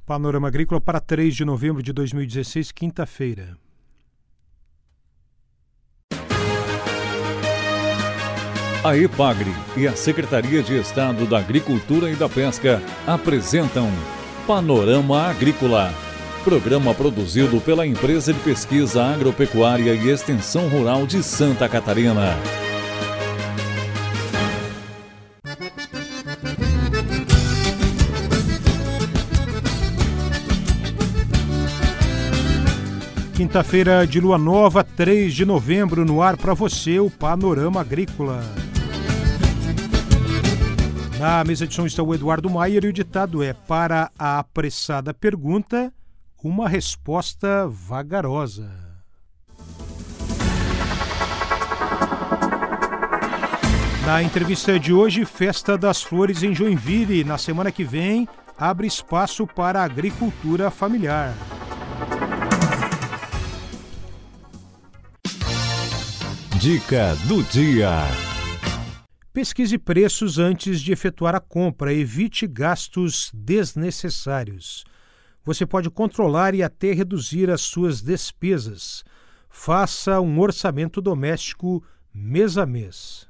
Panorama Agrícola para 3 de novembro de 2016, quinta-feira. A EPAGRE e a Secretaria de Estado da Agricultura e da Pesca apresentam Panorama Agrícola, programa produzido pela Empresa de Pesquisa Agropecuária e Extensão Rural de Santa Catarina. Quinta-feira de lua nova, 3 de novembro, no ar para você, o Panorama Agrícola. Na mesa de som está o Eduardo Maier e o ditado é: para a apressada pergunta, uma resposta vagarosa. Na entrevista de hoje, Festa das Flores em Joinville. Na semana que vem, abre espaço para a agricultura familiar. Dica do dia. Pesquise preços antes de efetuar a compra. Evite gastos desnecessários. Você pode controlar e até reduzir as suas despesas. Faça um orçamento doméstico mês a mês.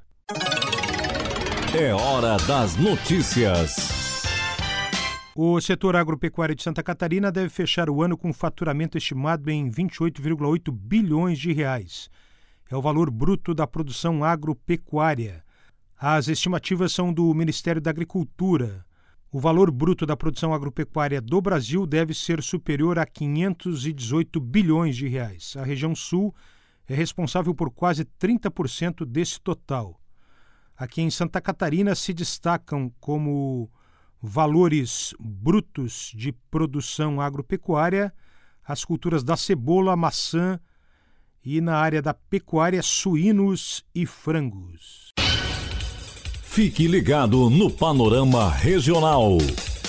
É hora das notícias. O setor agropecuário de Santa Catarina deve fechar o ano com faturamento estimado em 28,8 bilhões de reais. É o valor bruto da produção agropecuária. As estimativas são do Ministério da Agricultura. O valor bruto da produção agropecuária do Brasil deve ser superior a 518 bilhões de reais. A região sul é responsável por quase 30% desse total. Aqui em Santa Catarina se destacam como valores brutos de produção agropecuária as culturas da cebola, maçã e, na área da pecuária, suínos e frangos. Fique ligado no Panorama Regional.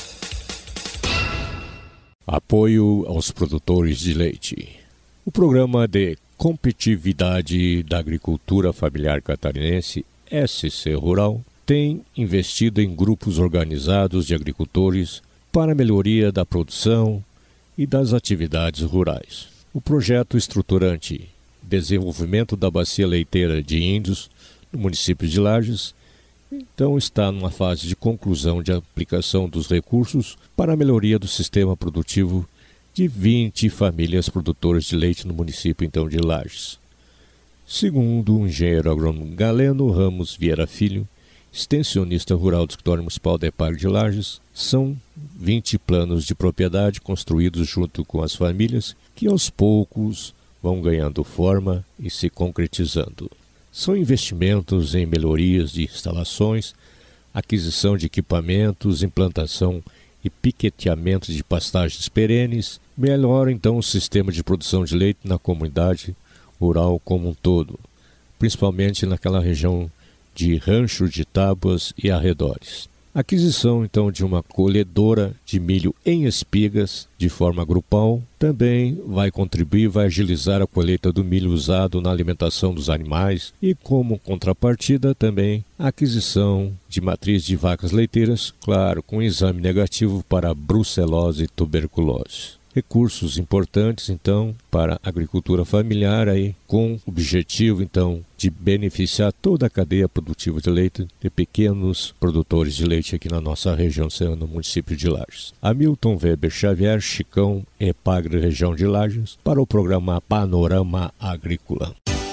Apoio aos produtores de leite. O Programa de Competitividade da Agricultura Familiar Catarinense, SC Rural, tem investido em grupos organizados de agricultores para a melhoria da produção e das atividades rurais. O projeto estruturante Desenvolvimento da Bacia Leiteira de Índios, no município de Lages, então está numa fase de conclusão de aplicação dos recursos para a melhoria do sistema produtivo de 20 famílias produtoras de leite no município então de Lages. Segundo o engenheiro agrônomo Galeno Ramos Vieira Filho, extensionista rural do Escritório Municipal da EPAGRE de Lages, são 20 planos de propriedade construídos junto com as famílias que aos poucos vão ganhando forma e se concretizando. São investimentos em melhorias de instalações, aquisição de equipamentos, implantação e piqueteamento de pastagens perenes, melhora então o sistema de produção de leite na comunidade rural como um todo, principalmente naquela região de Rancho de Tábuas e arredores. Aquisição então de uma colhedora de milho em espigas de forma grupal também vai contribuir, vai agilizar a colheita do milho usado na alimentação dos animais e, como contrapartida, também a aquisição de matriz de vacas leiteiras, claro, com exame negativo para brucelose e tuberculose. Recursos importantes, então, para a agricultura familiar, aí, com o objetivo, então, de beneficiar toda a cadeia produtiva de leite de pequenos produtores de leite aqui na nossa região, no município de Lages. Hamilton Weber Xavier, Chicão, EPAGRE, região de Lages, para o programa Panorama Agrícola.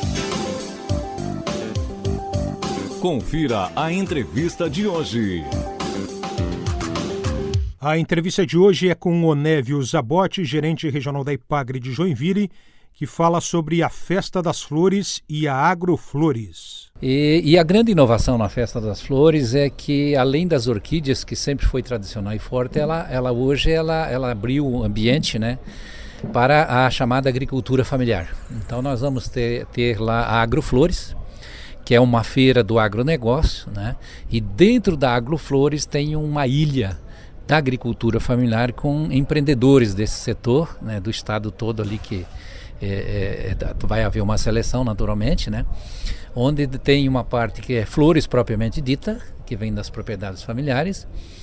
Confira a entrevista de hoje. A entrevista de hoje é com Onésio Zabotti, gerente regional da EPAGRE de Joinville, que fala sobre a Festa das Flores e a Agroflores. E a grande inovação na Festa das Flores é que, além das orquídeas, que sempre foi tradicional e forte, ela hoje abriu o ambiente, né, para a chamada agricultura familiar. Então nós vamos ter lá a Agroflores, que é uma feira do agronegócio, né, e dentro da Agroflores tem uma ilha da agricultura familiar com empreendedores desse setor, né, do estado todo ali, que vai haver uma seleção naturalmente, né, onde tem uma parte que é flores propriamente dita, que vem das propriedades familiares,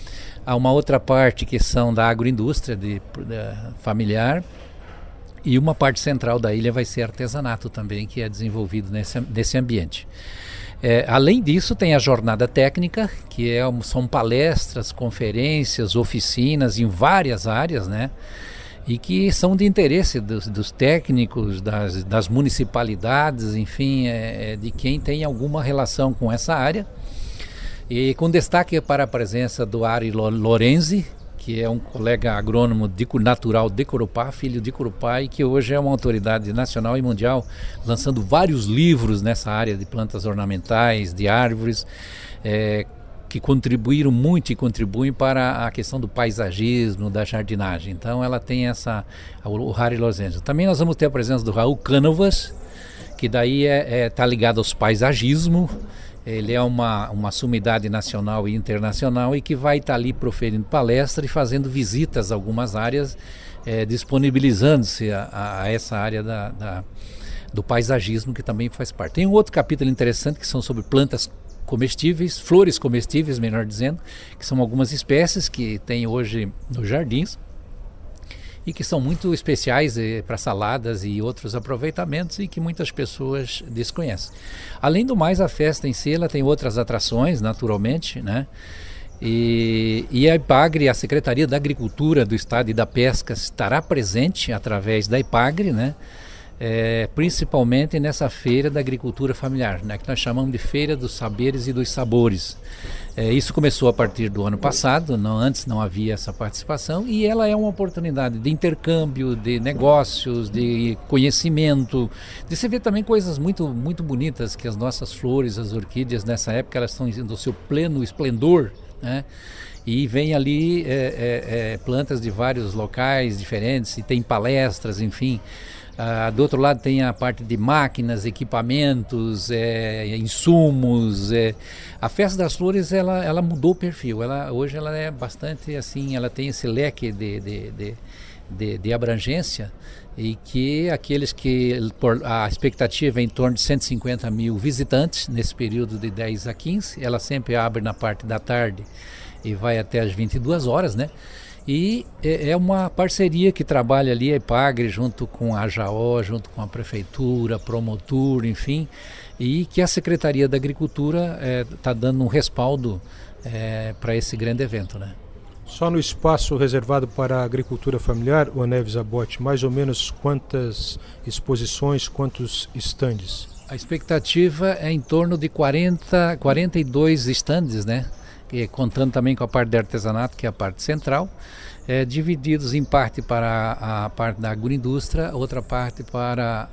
Há uma outra parte que são da agroindústria familiar, e uma parte central da ilha vai ser artesanato também, que é desenvolvido nesse ambiente. Além disso, tem a jornada técnica, que são palestras, conferências, oficinas em várias áreas, né? E que são de interesse dos técnicos, das municipalidades, enfim, de quem tem alguma relação com essa área. E com destaque para a presença do Ari Lorenzi, que é um colega agrônomo natural de Corupá, filho de Corupá, e que hoje é uma autoridade nacional e mundial, lançando vários livros nessa área de plantas ornamentais, de árvores, que contribuíram muito e contribuem para a questão do paisagismo, da jardinagem. Então ela tem o Ari Lorenzi. Também nós vamos ter a presença do Raul Cánovas, que daí está ligado aos paisagismo. Ele é uma sumidade nacional e internacional e que vai estar ali proferindo palestra e fazendo visitas a algumas áreas, disponibilizando-se a essa área do paisagismo, que também faz parte. Tem um outro capítulo interessante que são sobre plantas comestíveis, flores comestíveis, melhor dizendo, que são algumas espécies que tem hoje nos jardins e que são muito especiais para saladas e outros aproveitamentos e que muitas pessoas desconhecem. Além do mais, a festa em si ela tem outras atrações, naturalmente, né? E a IPAGRE, a Secretaria da Agricultura do Estado e da Pesca, estará presente através da IPAGRE, né? Principalmente nessa feira da agricultura familiar, né, que nós chamamos de Feira dos Saberes e dos Sabores. Isso começou a partir do ano passado, antes não havia essa participação, e ela é uma oportunidade de intercâmbio, de negócios, de conhecimento, de se ver também coisas muito, muito bonitas, que as nossas flores, as orquídeas, nessa época elas estão no seu pleno esplendor, né? E vem ali plantas de vários locais diferentes, e tem palestras, enfim. Do outro lado tem a parte de máquinas, equipamentos, insumos. A Festa das Flores ela mudou o perfil. Hoje ela é bastante assim, ela tem esse leque de abrangência, e que aqueles que a expectativa é em torno de 150 mil visitantes nesse período de 10 a 15. Ela sempre abre na parte da tarde e vai até as 22 horas, né? E é uma parceria que trabalha ali a IPAGRE junto com a AJAO, junto com a Prefeitura, Promotur, enfim, e que a Secretaria da Agricultura está dando um respaldo para esse grande evento, né? Só no espaço reservado para a agricultura familiar, o Neves Zabotti, mais ou menos quantas exposições, quantos estandes? A expectativa é em torno de 42 estandes, né? Contando também com a parte de artesanato, que é a parte central, divididos em parte para a parte da agroindústria, outra parte para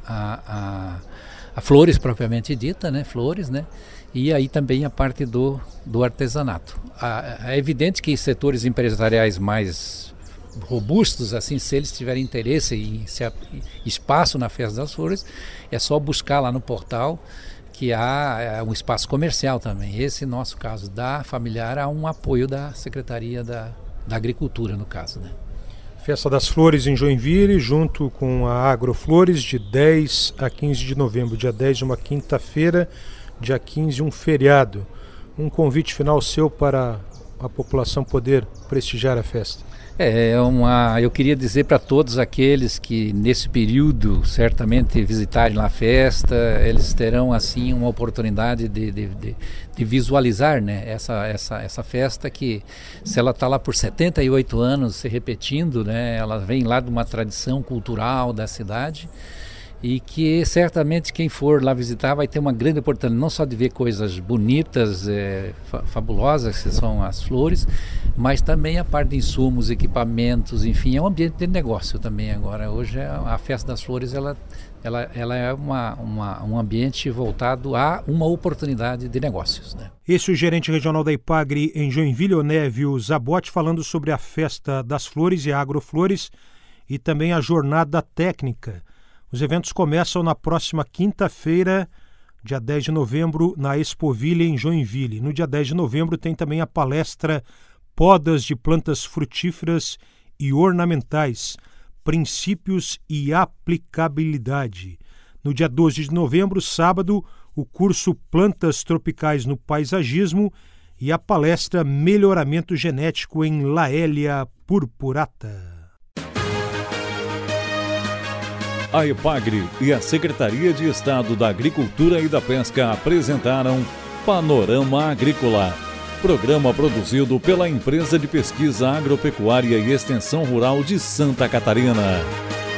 a flores propriamente dita, né? Flores, né? E aí também a parte do artesanato. É evidente que setores empresariais mais robustos, assim, se eles tiverem interesse em espaço na Festa das Flores, é só buscar lá no portal, que há um espaço comercial também. Esse nosso caso da familiar, há um apoio da Secretaria da Agricultura, no caso, né? Festa das Flores em Joinville, junto com a Agroflores, de 10 a 15 de novembro. Dia 10, uma quinta-feira, dia 15, um feriado. Um convite final seu para a população poder prestigiar a festa. Eu queria dizer para todos aqueles que nesse período certamente visitarem lá a festa, eles terão assim uma oportunidade de visualizar, né, essa festa, que se ela está lá por 78 anos se repetindo, né, ela vem lá de uma tradição cultural da cidade, e que certamente quem for lá visitar vai ter uma grande oportunidade, não só de ver coisas bonitas, fabulosas, que são as flores, mas também a parte de insumos, equipamentos, enfim, é um ambiente de negócio também agora. Hoje a Festa das Flores ela é um ambiente voltado a uma oportunidade de negócios, né? Esse é o gerente regional da IPAGRE em Joinville, Onésio Zabotti, falando sobre a Festa das Flores e a Agroflores e também a jornada técnica. Os eventos começam na próxima quinta-feira, dia 10 de novembro, na Expoville, em Joinville. No dia 10 de novembro tem também a palestra Podas de Plantas Frutíferas e Ornamentais, Princípios e Aplicabilidade. No dia 12 de novembro, sábado, o curso Plantas Tropicais no Paisagismo e a palestra Melhoramento Genético em Laélia purpurata. A EPAGRE e a Secretaria de Estado da Agricultura e da Pesca apresentaram Panorama Agrícola, programa produzido pela Empresa de Pesquisa Agropecuária e Extensão Rural de Santa Catarina.